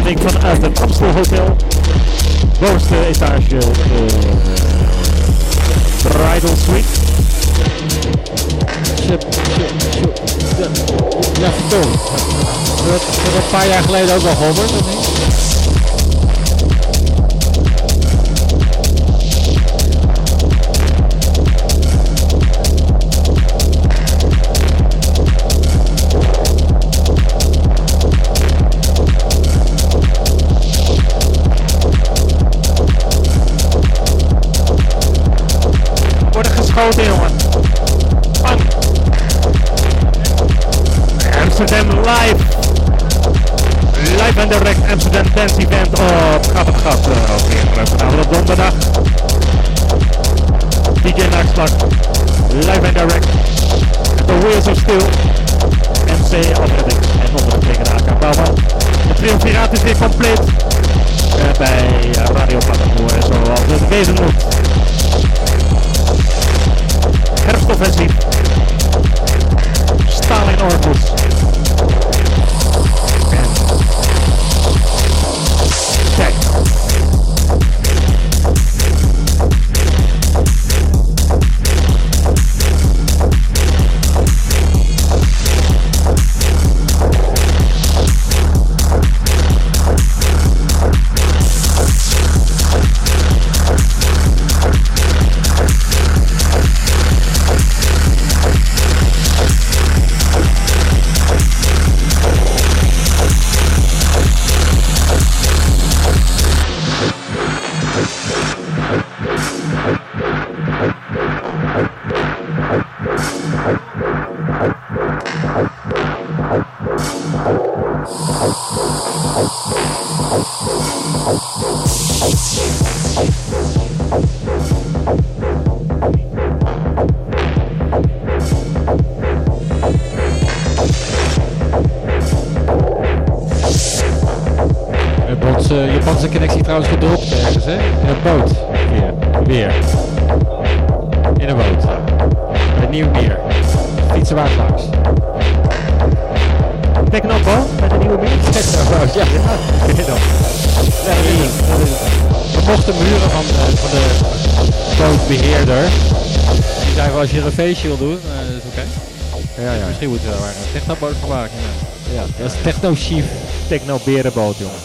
uitzending vanuit het Amstel Hotel. Bovenste etage Bridal Suite. Ja, vertel. Dat een paar jaar geleden ook al gehoord, of niet? Worden geschoten, jongen. Bang. Amsterdam live. Live en direct Amsterdam Dance Event op Gat op Gat. Vanavond op donderdag. DJ Naakslag. Live en direct. The Wheels of Steel. MC Opleiding. En ondergetekende AK Bouwman. De triumviraat is weer compleet. Bij Radio Platamoer, zoals het wezen moet. Herfstoffensief. Stalin Orbus. En techno. Japanse connectie trouwens gedropt ergens, hè? In een boot. Weer. In een boot. Bij Nieuwmeer. Fietsen waar langs. Technoboot bij de Nieuwmeer? Technoboot, ja. We mochten huren van de bootbeheerder. Die zei wel, als je er een feestje wil doen, dat is oké. Ja. Misschien moeten we daar een technoboot van maken. Ja, dat is techno-chief. Techno-berenboot, jongen.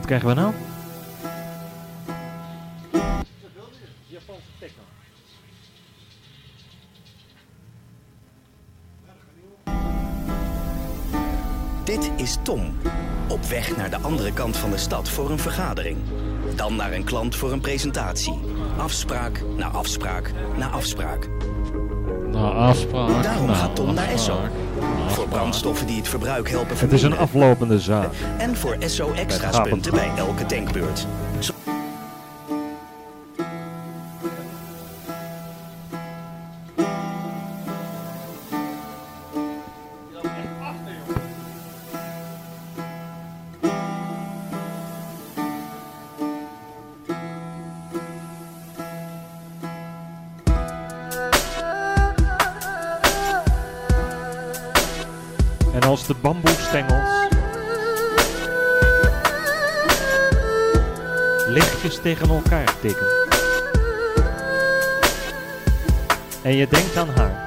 krijgen we nou? Japanse techno. Dit is Tom. Op weg naar de andere kant van de stad voor een vergadering. Dan naar een klant voor een presentatie. Afspraak na afspraak na afspraak. Daarom gaat Tom naar Esso. Voor brandstoffen die het verbruik helpen Het is verminderen. een aflopende zaak. En voor Esso extra's punten bij elke tankbeurt. En als de bamboestengels lichtjes tegen elkaar tikken en je denkt aan haar,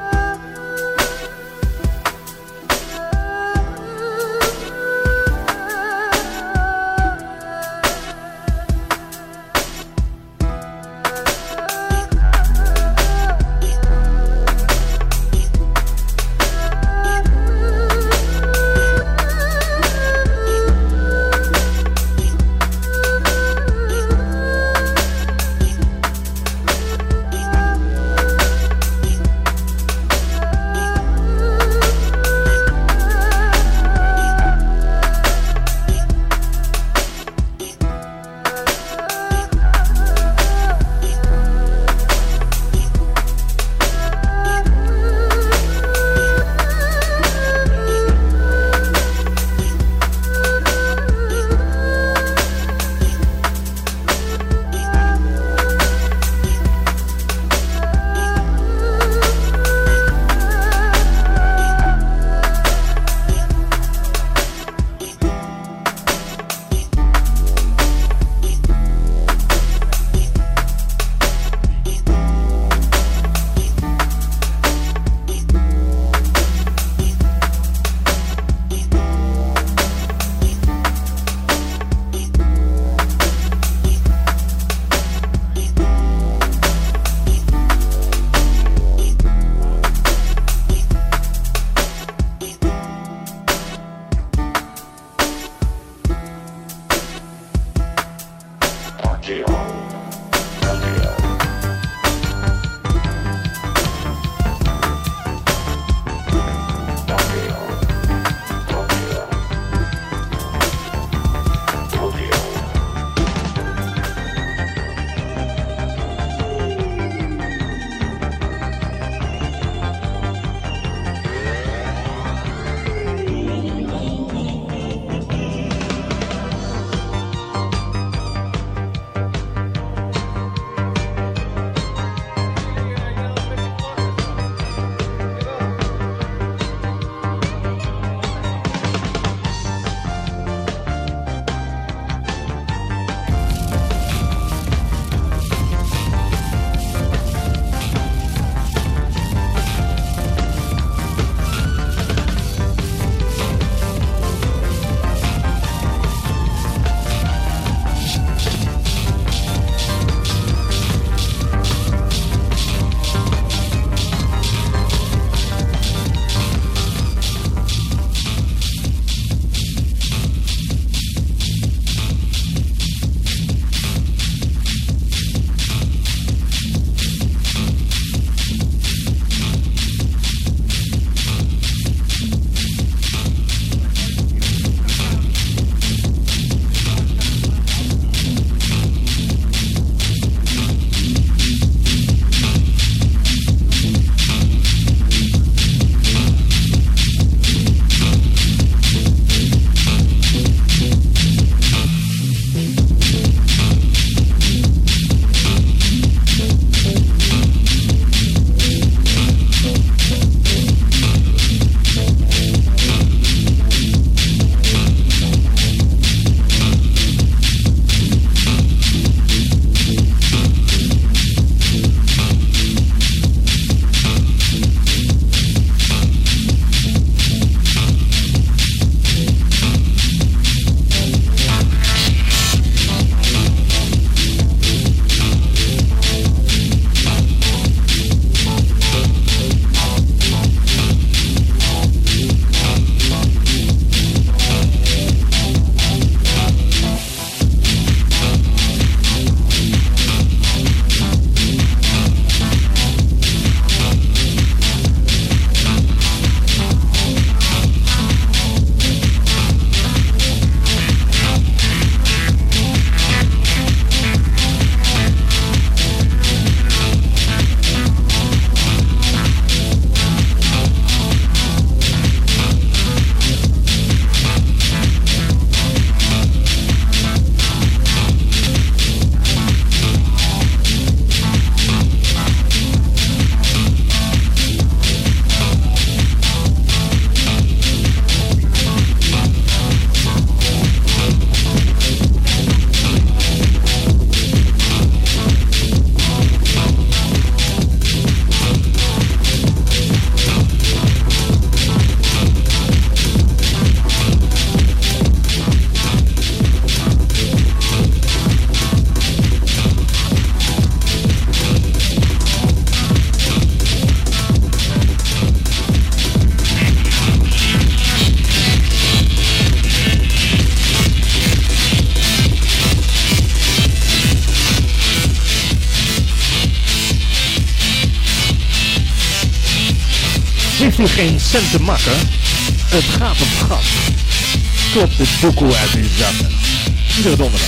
Heeft u geen cent te makken? Het gaat om gas. Klopt de doekoe uit uw zakken. Iedere donderdag.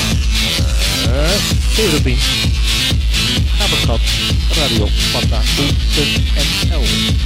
17. Gaat op gat. Radio Patapoe.nl.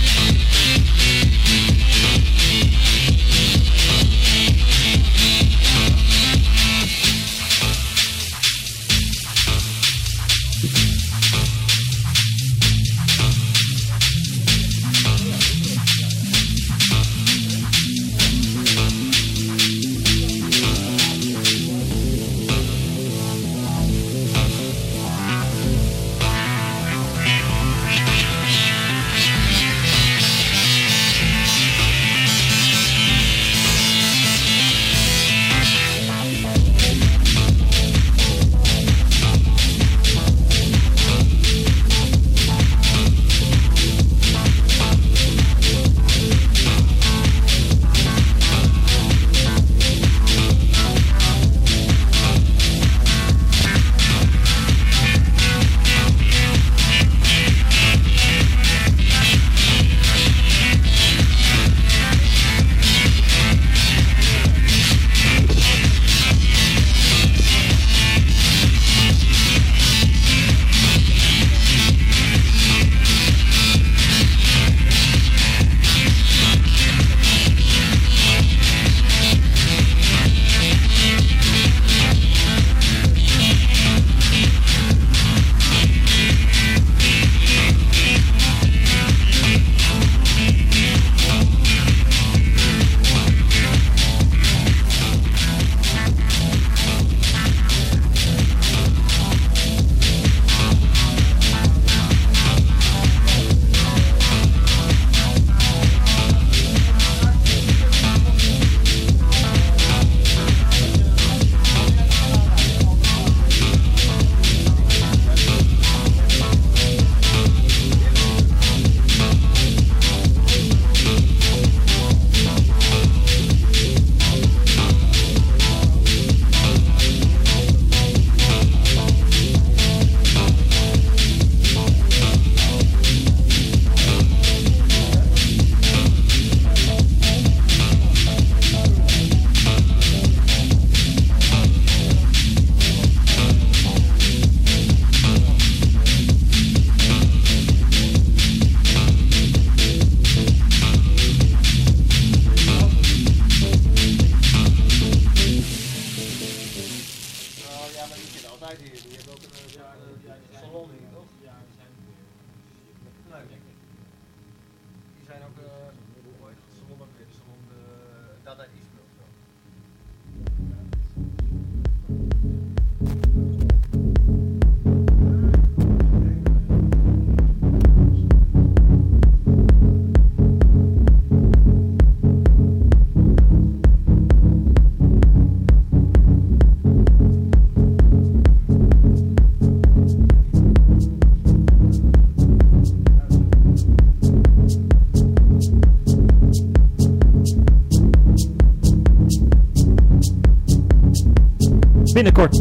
Binnenkort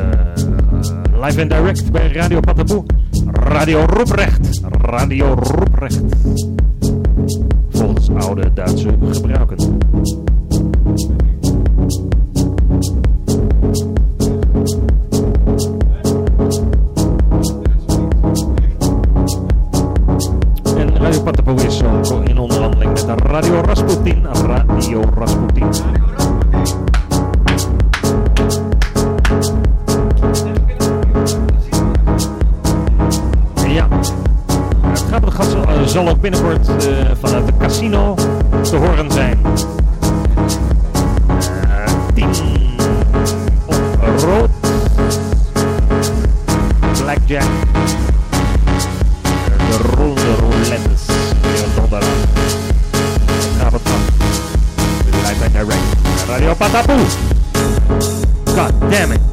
live en direct bij Radio Patapoe. Radio Roeprecht. Radio Roeprecht. Volgens oude Duitse gebruiken. En Radio Patapoe is ook in onderhandeling met Radio Rasputin. Radio Rasputin. Zal ook binnenkort vanuit het casino te horen zijn. 10 op rood. Blackjack. De ronde roulettes. Donderdag. Gaat het van. Live and direct. Radio Patapoe. God damn it.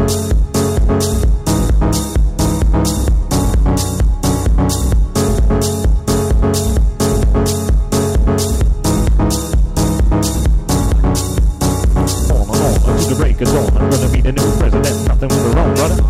I'm gonna be the new president, nothing was wrong, brother.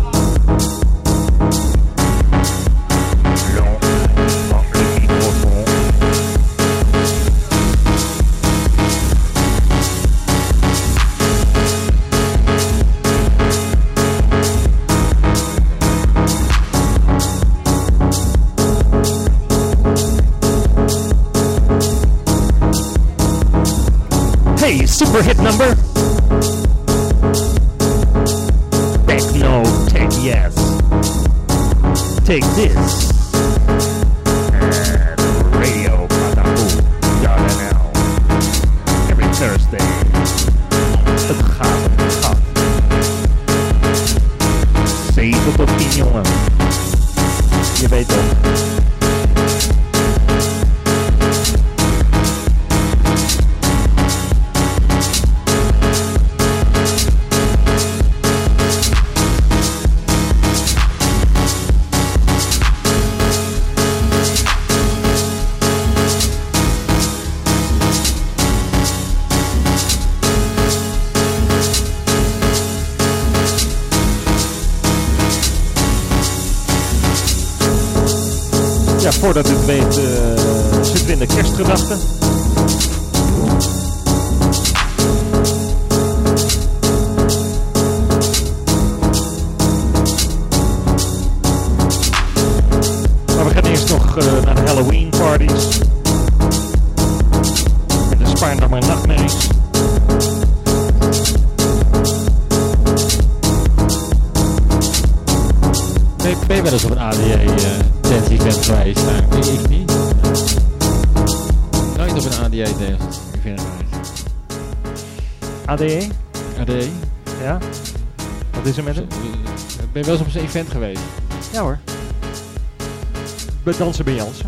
super hit number. Techno, take yes. Take this. And radio.nl. Every Thursday. Het gaat. 7 tot 10 jongen. Je weet toch. Ja, voordat u het weet zitten we in de kerstgedachten. Maar we gaan eerst nog naar de Halloween parties. En de Spaarndammer nachtmerries. Ben je wel eens op een ADA-dance-event geweest? Nou, ik niet. Nooit op een ADA-dance-event geweest. ADE? ADA? Ja? Wat is er met hem? Ben je wel eens op zo'n event geweest? Ja hoor. Bij Dansen bij Jansen.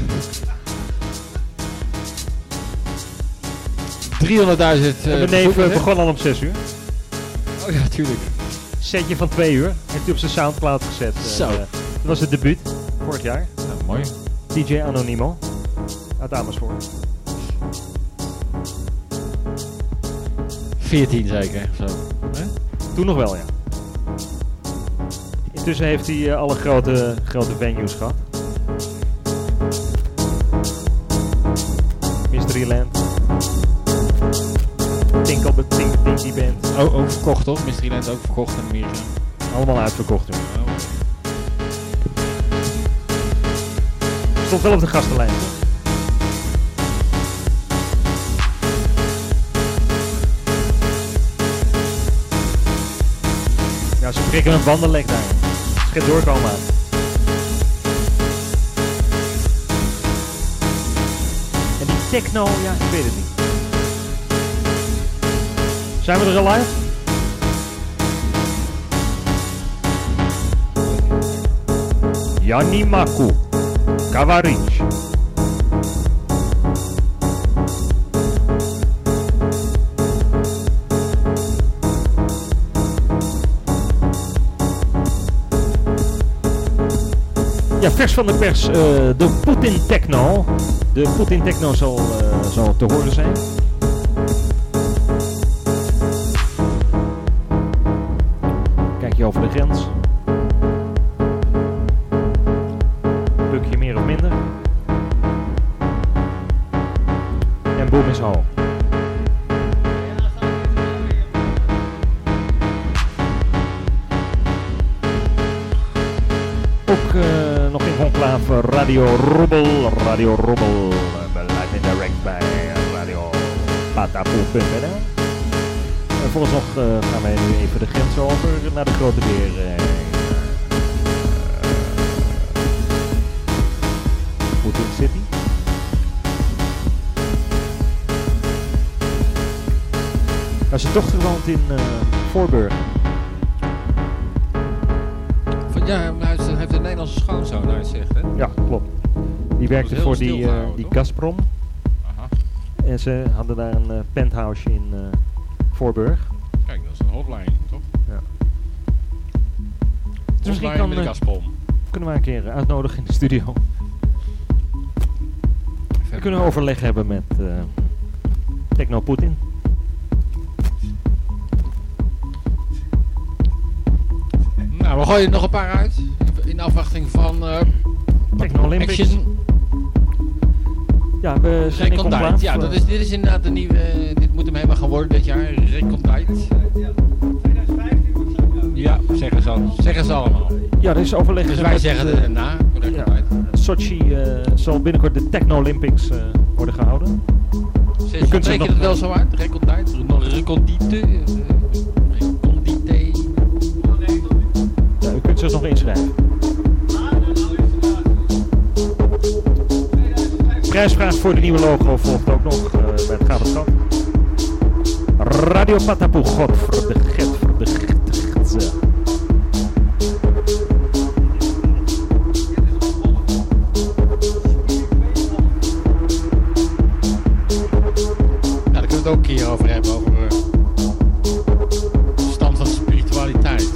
300.000 mijn neef begon al om 6 uur. Oh ja, tuurlijk. Setje van 2 uur. Heeft hij op zijn Soundcloud gezet. Zo. Dat was het debuut. Vorig jaar. Nou, mooi. DJ Anonimo. Uit Amersfoort. 14 zeker. Zo. Toen nog wel, ja. Intussen heeft hij alle grote venues gehad. Mysteryland. Tinky Band. Oh, ook verkocht toch? Mysteryland ook verkocht in Amerika. Allemaal uitverkocht toen. Oh. Stond wel op de gastenlijst. Ja, ze prikken een wandelek daar. Ze gaat doorkomen aan. En die techno, ja, ik weet het niet. Zijn we er al uit? Yanni Maku, Kavaric. Ja, vers van de pers, de Putin Techno. De Putin Techno zal te horen zijn. Kijk je over de grens. Buk je meer of minder. En boom is hoog. Ook nog in conclave Radio Robbel. Live en direct bij Radio Patapoe.nl. Volgens nog gaan wij nu even de grens over naar de Grote Beer. Putin City. Nou, zijn dochter woont in Voorburg. Ja, hij heeft een Nederlandse schoonzoon, hij zegt, hè? Ja, klopt. Die werkte voor die Gazprom. Aha. En ze hadden daar een penthouse in Voorburg. Kijk, dat is een hotline, toch? Ja. Dus misschien met de Gazprom. Kunnen we een keer uitnodigen in de studio. We kunnen overleg hebben met Techno Putin. Nou, we gooien er nog een paar uit. In afwachting van Techno Olympics. Action. Ja, we zijn in conclave. Ja, dit is inderdaad de nieuwe. Dit moet hem helemaal gaan worden dit jaar. Recondite. 2015 ja, zeggen ze allemaal. Ja, er is overleg. Dus wij zeggen er na. Ja, Sochi zal binnenkort de Techno Olympics worden gehouden. Spreek je het wel zo uit? Recondite? nog recondite. Ja, u kunt zich nog inschrijven. Prijsvraag voor de nieuwe logo volgt ook nog bij het Gaat het Gat. Radio Patapoe, godverde get. Daar kunnen we het ook een keer over hebben, over de stand van spiritualiteit.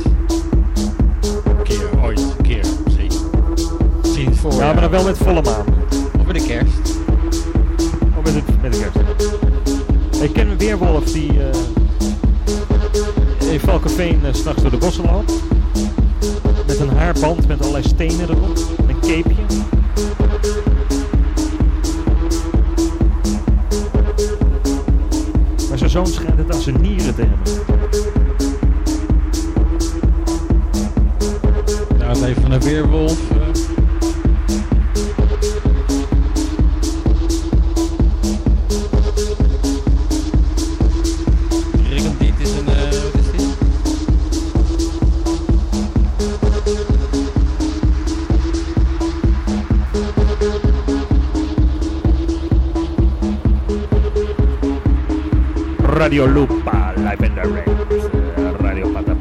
Ooit een keer misschien. Misschien het voorjaar. Ja, maar dan wel met volle maan. Of met de kerst. Of met de kerst. Ik ken een weerwolf die in Valkenveen 's nachts door de bossen loopt. Met een haarband met allerlei stenen erop. En een capeje. Maar zijn zoon schijnt het aan zijn nieren te hebben. Nou, het leven van een weerwolf. Recondite is een... wat is dit? Radio Lupa, live and direct. Radio Patapoe.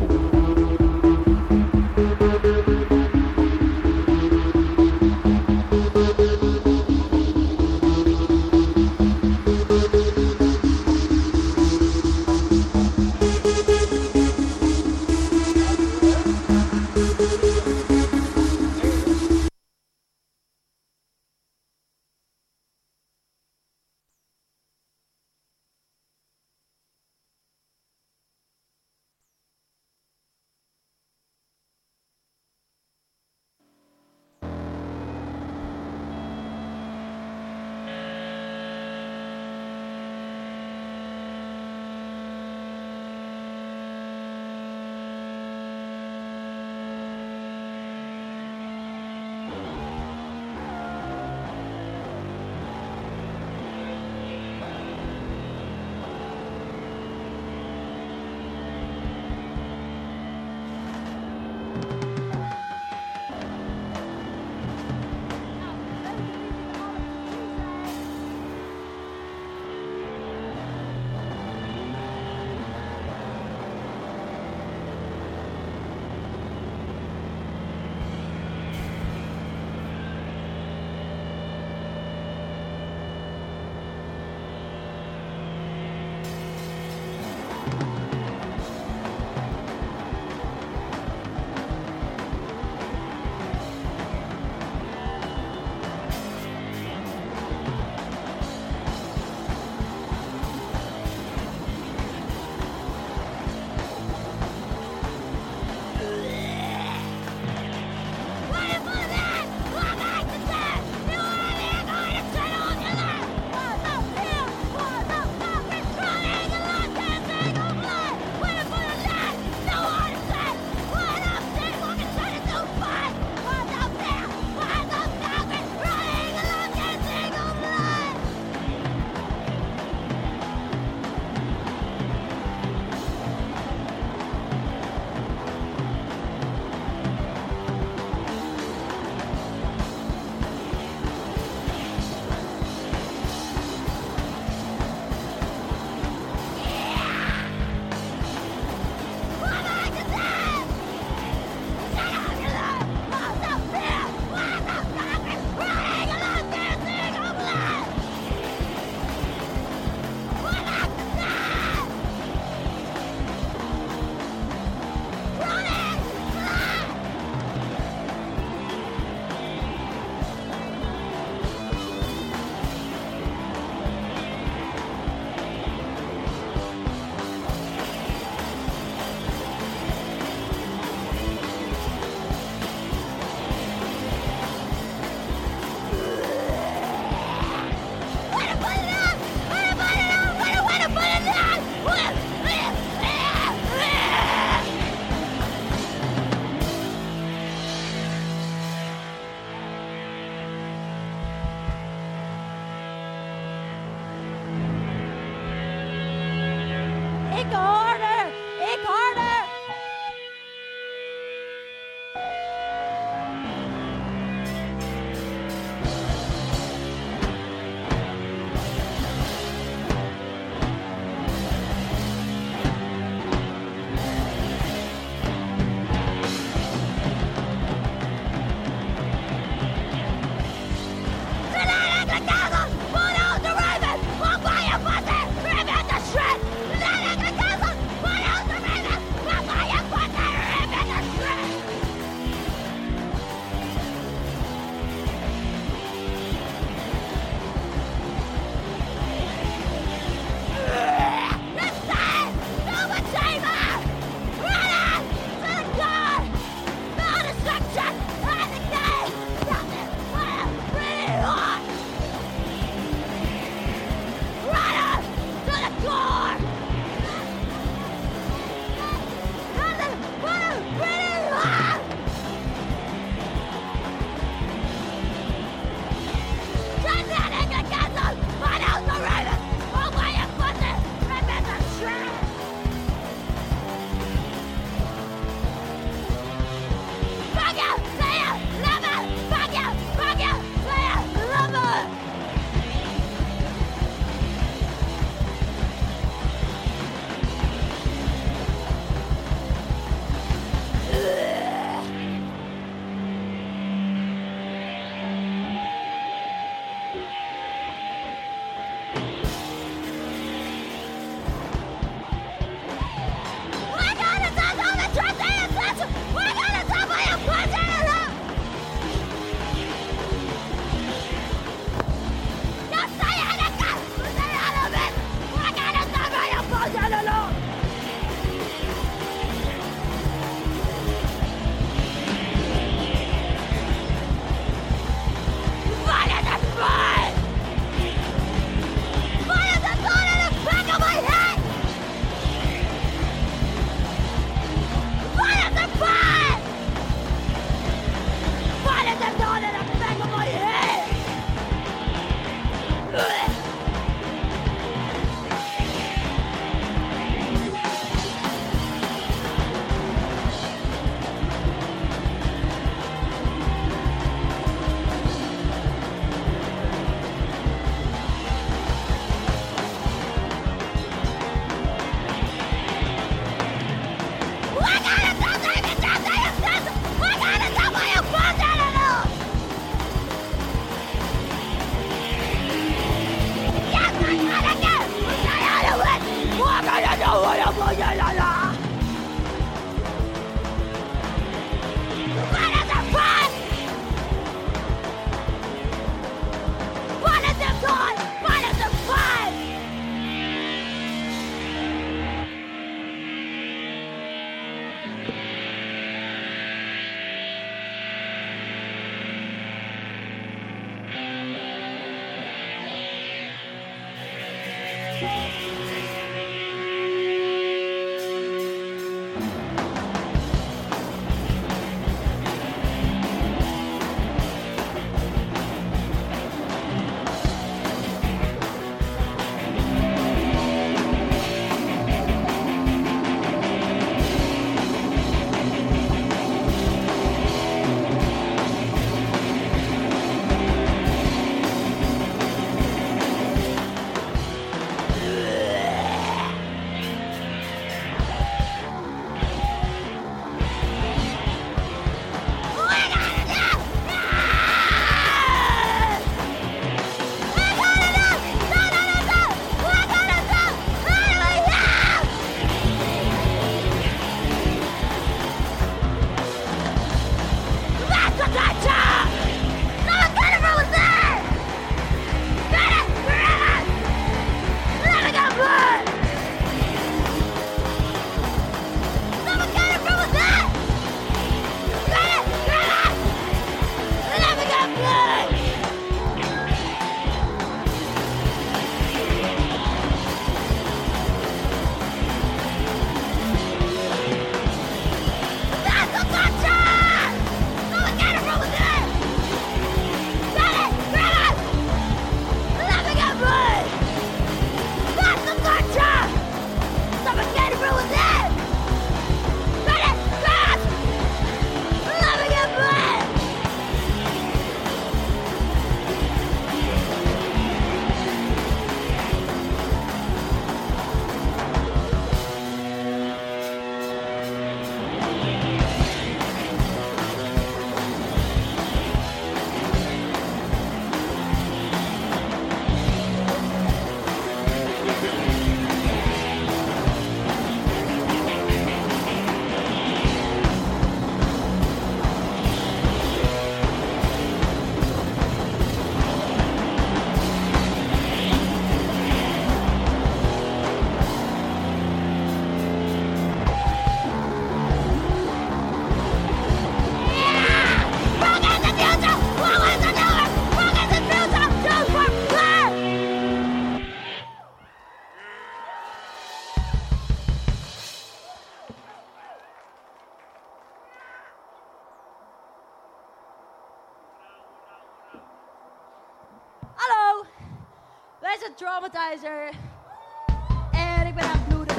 Acid Traumatizer. En ik ben aan het bloeden.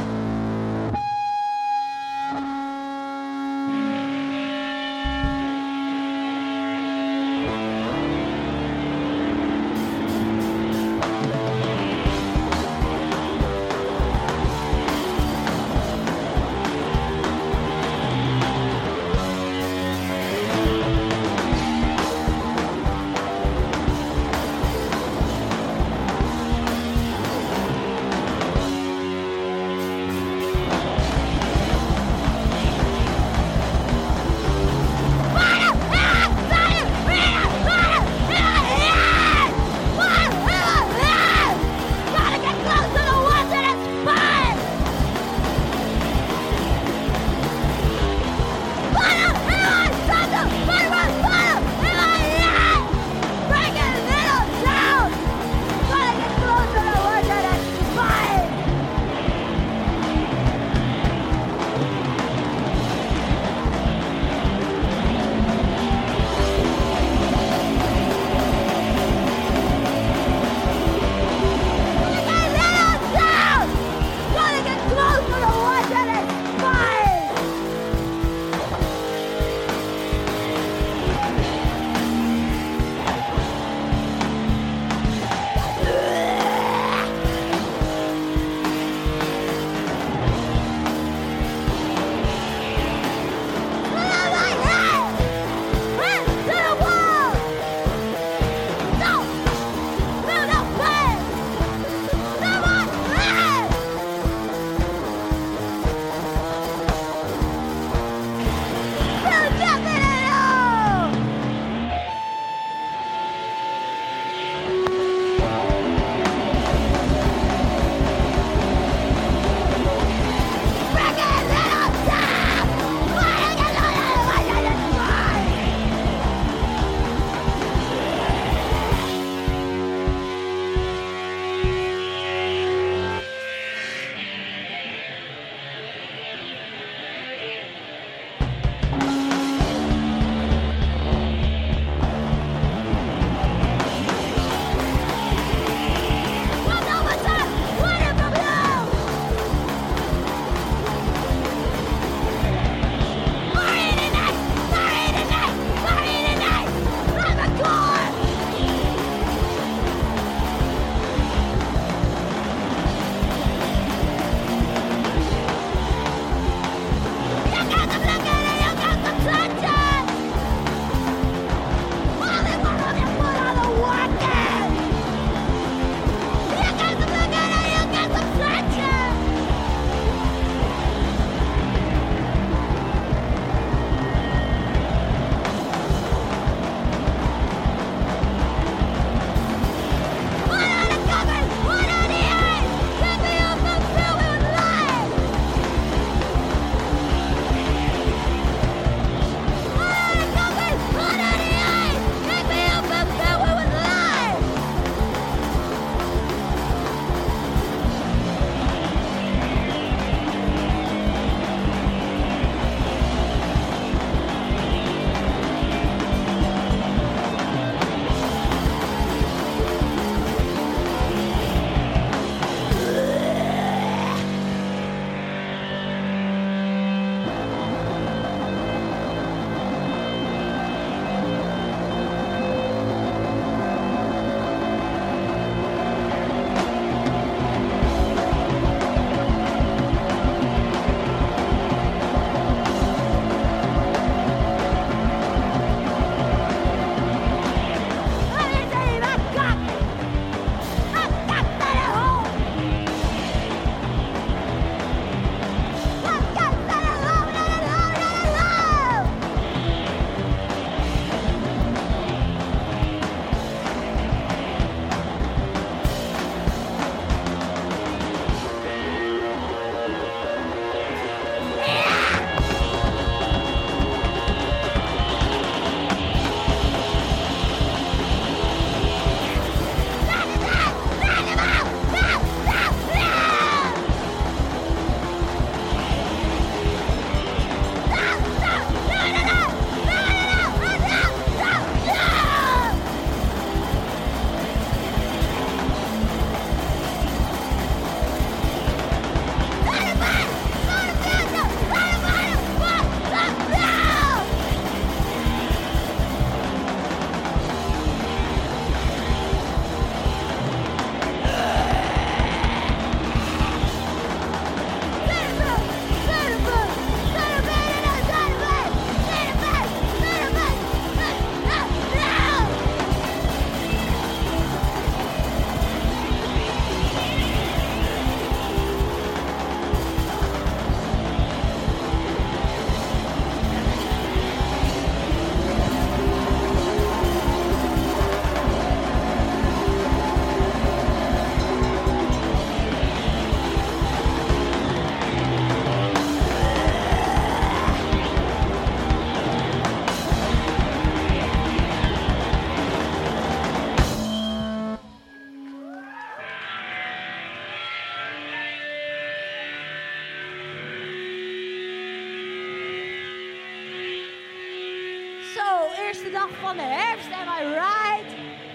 eerste dag van de herfst, am I right?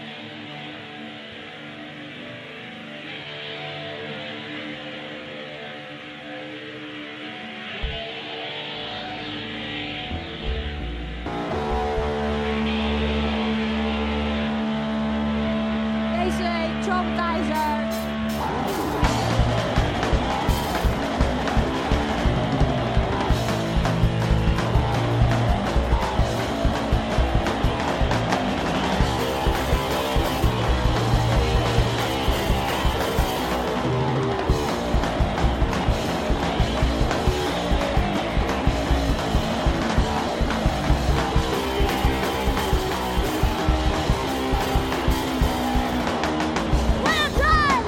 Deze traumatizer. Well done!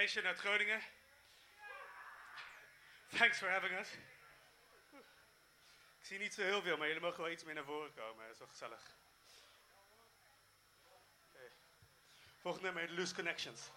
Nation uit Groningen. Thanks for having us. Ik zie niet zo heel veel, maar jullie mogen wel iets meer naar voren komen. Dat is wel gezellig. Okay. Volgende nummer heet Loose Connections.